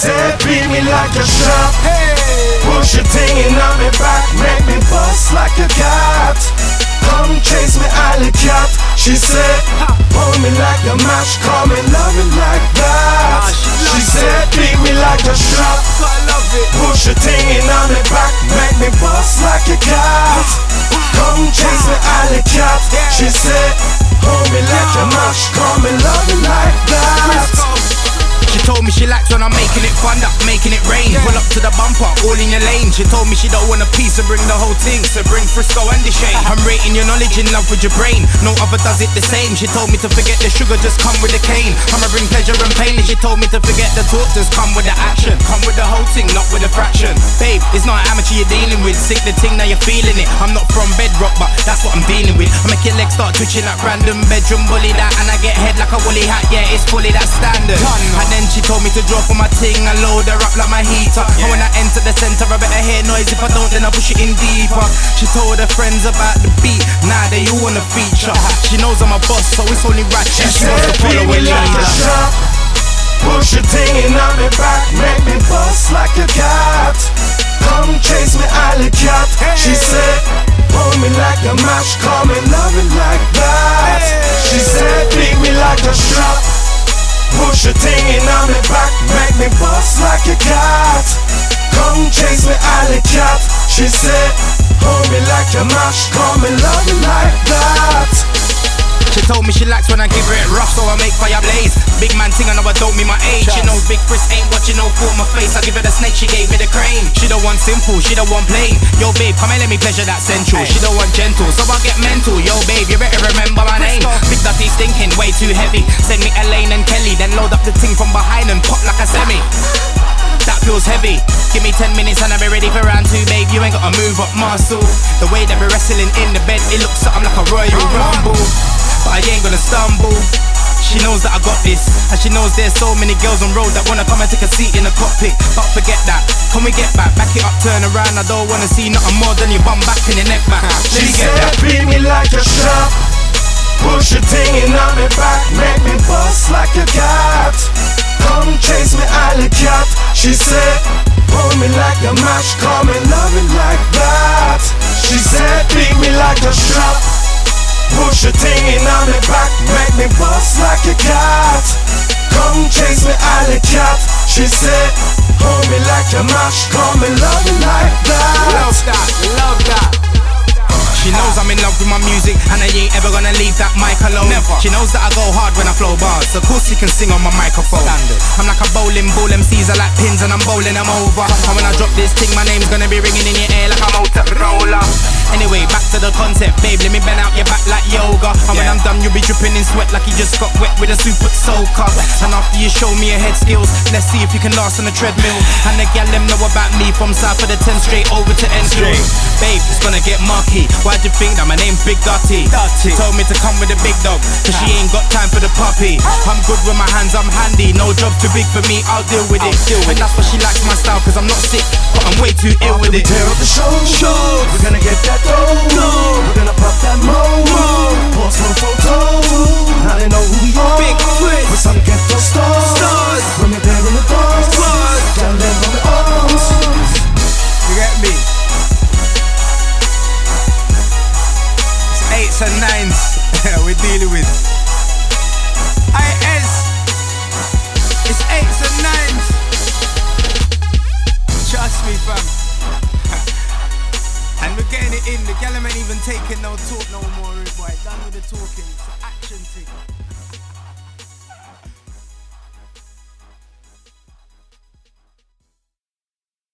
said beat me like a shot. Push your thing in on me back, make me bust like a cat. Come chase me, alley cat. She said, hold me like a match, call me love it like that. She said, beat me like a shot. Push your thing in on me back, make me bust like a cat. Come chase me, alley cat. She said, hold me like a match, call me love it like that. She told me she likes when I'm making it thunder, making it rain. Pull up to the bumper, all in your lane. She told me she don't want a piece, so bring the whole thing. So bring Frisco and the shade. I'm rating your knowledge in love with your brain. No other does it the same. She told me to forget the sugar, just come with the cane. I'ma bring pleasure and pain. And she told me to forget the talk, just come with the action. Come with the whole thing, not with a fraction. Babe, it's not an amateur you're dealing with. Sick the thing, now you're feeling it. I'm not from bedrock, but that's what I'm dealing with. I make your legs start twitching like random bedroom bully that. And I get head like a woolly hat, yeah, it's fully that standard. And then she told me to drop on my ting and load her up like my heater. And when I enter the center, I better hear noise. If I don't, then I push it in deeper. She told her friends about the beat, now they all wanna feature. She knows I'm a boss, so it's only right. She wants to follow a leader. Push your thing in on me back, make me bust like a cat. Come chase me, alley cat. She said, hold me like a match, call me love it like that. She said, beat me like a strap. Push your thing in on me back, make me bust like a cat. Come chase me, alley cat. She said, hold me like a match, call me love it like that. She told me she likes when I give her it rough, so I make fire blaze. Big man thing, I know I don't mean my age. She knows Big Chris ain't watching no for my face. I give her the snake, she gave me the crane. She don't want simple, she don't want plain. Yo babe, come and let me pleasure that central. She don't want gentle, so I get mental. Yo babe, you better remember my name. Big Dutty stinking, way too heavy. Send me Elaine and Kelly, then load up the thing from behind and pop like a semi. That feels heavy. Give me 10 minutes and I'll be ready for round 2, babe. You ain't gotta move up muscle. The way that we're wrestling in the bed, it looks something like a Royal Rumble. But I ain't gonna stumble. She knows that I got this, and she knows there's so many girls on road that wanna come and take a seat in the cockpit. But forget that, can we get back? Back it up, turn around. I don't wanna see nothing more than your bum back and your neck back. She said, beat me like a strap. Push your thing in on me back, make me bust like a cat. Come chase me, alley cat. She said, hold me like a match, call me love it like that. She said, beat me like a strap. Push your thing in on me back, make me bust like a cat. Come chase me, alley cat. She said, hold me like a match, call me love it like that. Love that, love that. She knows I'm in love with my music, and I ain't ever gonna leave that mic alone. Never. She knows that I go hard when I flow bars, of course she can sing on my microphone. Standard. I'm like a bowling ball, MCs are like pins and I'm bowling them over. And when I drop this thing, my name's gonna be ringing in your ear like a Motorola. Anyway, back to the concept, babe, let me bend out your back like yoga. And when I'm done, you'll be dripping in sweat like you just got wet with a super soaker. And after you show me your head skills, let's see if you can last on a treadmill. And the gal them know about me, from south of the 10 straight over to Enfield. Babe, it's gonna get murky. Why'd you think that my name's Big Dutty? She told me to come with the big dog, cause she ain't got time for the puppy. I'm good with my hands, I'm handy. No job too big for me, I'll deal with it. And that's why she likes my style, cause I'm not sick, but I'm way too ill with it. Tear up the show. We're gonna get that dough. We're gonna pop that mo. Pause for a photo. Now they know who we are. Big Chris. We're some get the stars. From your there in the doors. Down there on the arms. You get me? It's 8s and 9s we're dealing with. IS. It's 8s and 9s. Trust me, fam. And we're getting it in. The gal ain't even taking no talk no more, boy. Done with the talking. It's an action thing.